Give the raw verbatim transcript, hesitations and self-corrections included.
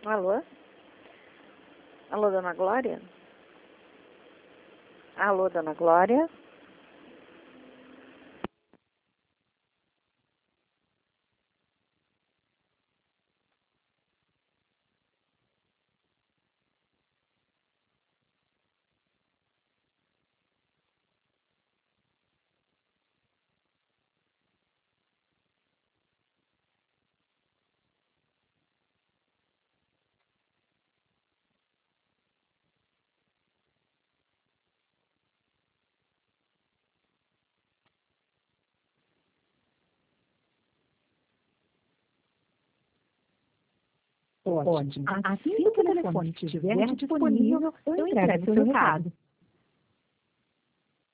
Alô? Alô, dona Glória? Alô, dona Glória? Ótimo. Assim que o telefone estiver disponível, eu entrego seu recado.